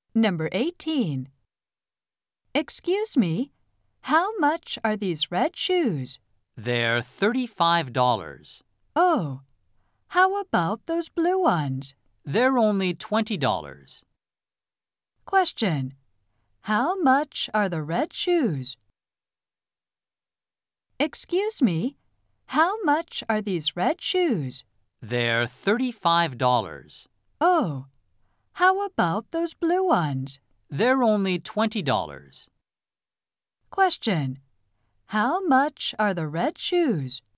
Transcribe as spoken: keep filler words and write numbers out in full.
Number eighteen. Excuse me, how much are these red shoes? They're thirty-five dollars. Oh, how about those blue ones? They're only twenty dollars. Question. How much are the red shoes? Excuse me, how much are these red shoes? They're thirty-five dollars. Oh, how about those blue ones? They're only twenty dollars. Question. How much are the red shoes?